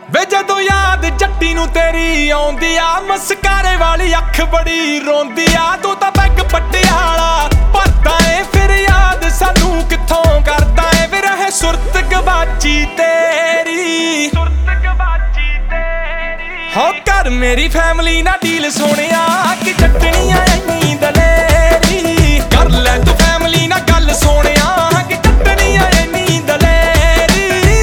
ਵੇ ਜਦੋਂ ਯਾਦ ਜੱਟੀ ਨੂੰ ਤੇਰੀ ਆਉਂਦੀ ਆ, ਮਸਕਾਰੇ ਵਾਲੀ ਅੱਖ ਬੜੀ ਰੋਂਦੀ ਆ। ਤੂੰ ਤਾਂ ਪੈਗ ਪਟਿਆਲਾ ਭਰਦਾ ਏ, ਫਿਰ ਯਾਦ ਸਾਨੂੰ ਕਿੱਥੋਂ ਕਰਦਾ ਏ। ਵੇ ਰਹੇ ਸੁਰਤ ਗਵਾਚੀ ਤੇਰੀ, ਹੋ ਕਰ ਮੇਰੀ ਫੈਮਲੀ ਨਾਲ ਡੀਲ ਸੋਹਣਿਆ, ਕਿ ਚੱਟਣੀਆਂ ਐਨੀ ਦਲੇਰੀ। ਕਰ ਲੈ ਤੂੰ ਫੈਮਲੀ ਨਾਲ ਗੱਲ ਸੋਹਣਿਆ, ਕਿ ਚੱਟਣੀਆਂ ਐਨੀ ਦਲੇਰੀ।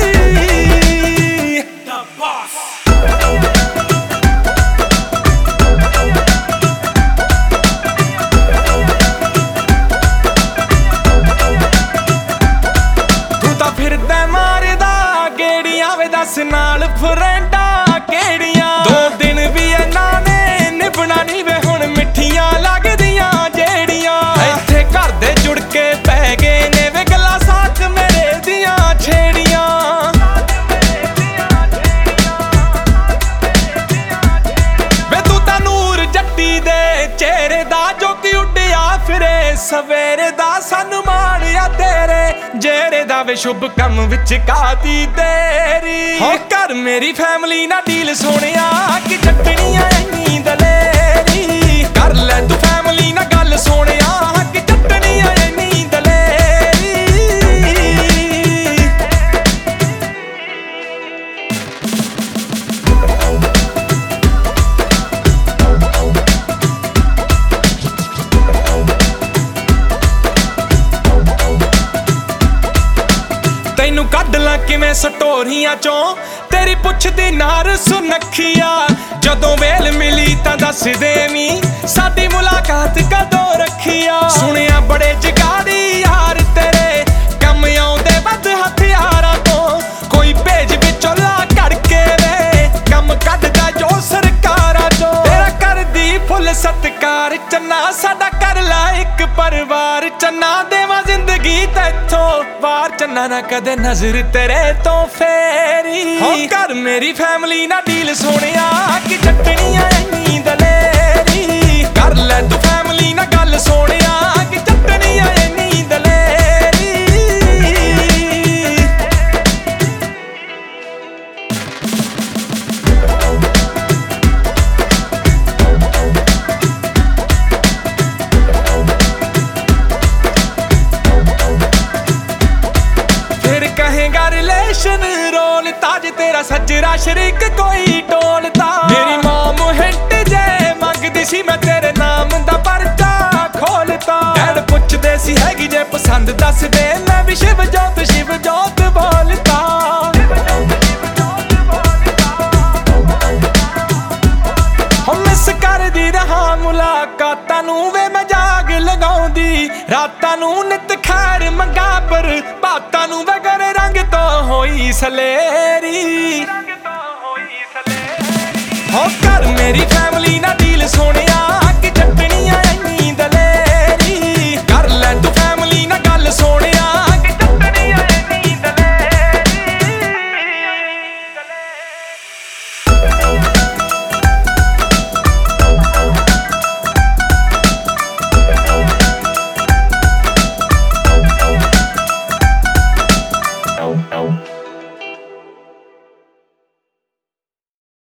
ਤੂੰ ਤਾਂ ਫਿਰਦਾ ਮਾਰਦਾ ਗੇੜੀਆਂ, ਵੇ ਦੱਸ ਨਾਲ ਫਰੈਂਡਾਂ ਕਿਹੜੀਆਂ। 2 ਦਿਨ ਵੀ ਇਹਨਾਂ ਨੇ ਨਿਭਣਾ ਨੀ ਵੇ, ਹੁਣ ਮਿੱਠੀਆਂ ਲੱਗਦੀਆਂ ਜਿਹੜੀਆਂ। ਇੱਥੇ ਘਰ ਦੇ ਜੁੜ ਕੇ ਪੈ ਗਏ ਨੇ ਵੇ, ਗੱਲਾਂ ਸਾਥ ਮੇਰੇ ਦੀਆਂ ਛੇੜੀਆਂ। ਵੇ ਤੂੰ ਤਾਂ ਨੂਰ ਜੱਟੀ ਦੇ ਚਿਹਰੇ ਦਾ, ਜੋ ਕਿ ਉੱਡਿਆ ਫਿਰੇ ਸਵੇਰੇ ਦਾ। ਸਾਨੂੰ ਮਾਣਿਆ ਤੇਰੇ ਜਿਹੜੇ ਦਾ ਵੇ, ਸ਼ੁਭ ਕੰਮ ਵਿੱਚ ਕਾਦੀ ਦੇਰੀ। ਹੋ ਕਰ ਮੇਰੀ ਫੈਮਲੀ ਨਾਲ ਡੀਲ ਸੋਹਣਿਆ, ਕਿ ਚੱਟਣੀਆਂ ਐਨੀ ਦਲੇਰੀ। ਕਰ ਲੈ ਤੂੰ ਫੈਮਲੀ ਨਾਲ ਗੱਲ ਸੋਹਣਿਆ, ਕਿ ਚੱਟਣੀਆਂ ਐਨੀ ਦਲੇਰੀ। ਤੈਨੂੰ ਕੱਢ ਲਾਂ ਕਿਵੇਂ ਸਟੋਰੀਆਂ ਚੋਂ, ਤੇਰੀ ਪੁੱਛਦੀ ਨਾਰ ਸੁਨੱਖੀਆ। ਜਦੋਂ ਵੇਲ ਮਿਲੀ ਤਾਂ ਦੱਸ ਦੇਵੀਂ, ਸਾਡੀ ਮੁਲਾਕਾਤ ਕਦੋਂ ਰੱਖੀਆ। ਸੁਣਿਆ ਬੜੇ ਜਗਾੜੀ ਯਾਰ ਤੇਰੇ, ਕੰਮ ਆਉਂਦੇ ਵੱਧ ਹਥਿਆਰਾਂ ਤੋਂ। ਕੋਈ ਭੇਜ ਵਿੱਚੋਂ ਲਾ ਕਰਕੇ ਵੇ, ਕੰਮ ਕੱਢਦਾ ਜੋ ਸਰਕਾਰਾਂ ਚੋਂ। ਤੇਰਾ ਕਰਦੀ ਫੁੱਲ ਸਤਿਕਾਰ ਚੰਨਾ, ਸਾਡਾ ਕਰ ਲਾ ਇੱਕ ਪਰਿਵਾਰ ਚੰਨਾ। ਦੇਵਾਂ ਜ਼ਿੰਦਗੀ ਤੈਥੋਂ ਵਾਰ ਚੰਨਾ, ਨਾ ਕਦੇ ਨਜ਼ਰ ਤੇਰੇ ਤੋਂ ਫੇਰੀ। ਹੋ ਕਰ ਮੇਰੀ ਫੈਮਲੀ ਨਾਲ ਡੀਲ ਸੋਹਣਿਆ, ਕਿ ਚੱਟਣੀਆਂ ਐਨੀ ਦਲੇਰੀ। ਕਰ ਲੈ ਤੂੰ ਫੈਮਲੀ ਨਾਲ ਗੱਲ ਸੋਹਣਿਆ, ਕਿ ਚੱਟਣੀਆਂ ਐਨੀ ਦਲੇਰੀ। ਫਿਰ ਕਹੇਗਾ ਰਿਲੇਸ਼ਨ ਰੋਲ ਤਾਜ, ਤੇਰਾ ਸੱਜਰਾ ਸ਼ਰੀਕ ਕੋਈ ਟੋਲਦਾ। ਮੇਰੀ ਮੌਮ ਹਿੰਟ ਜੇ ਮੰਗਦੀ ਸੀ, ਮੈਂ ਤੇਰੇ ਨਾਮ ਦਾ ਪਰਚਾ ਖੋਲਤਾ। ਡੈਡ ਪੁੱਛਦੇ ਸੀ ਹੈਗੀ ਜੇ ਪਸੰਦ ਦੱਸ ਦੇ, ਮੈਂ ਵੀ ਸ਼ਿਵ ਜੋਤ ਬੋਲਤਾ। ਹੁਣ ਮਿਸ ਕਰਦੀ ਰਹਾ ਮੁਲਾਕਾਤਾਂ ਨੂੰ ਵੇ, ਮੈਂ ਜਾਗ ਲਗਾਉਂਦੀ ਰਾਤਾਂ ਨੂੰ। ਨਿਤ ਖੈਰ ਮੰਗਾ ਪਰ ਬਾਤਾਂ ਨੂੰ, ਵੇ ਗਰੇ ਰੰਗ ਤੋਂ ਹੋਈ ਸਲੇਰੀ। ਹੋ ਕਰ ਮੇਰੀ ਫੈਮਲੀ ਨਾਲ ਡੀਲ ਸੋਹਣਿਆ,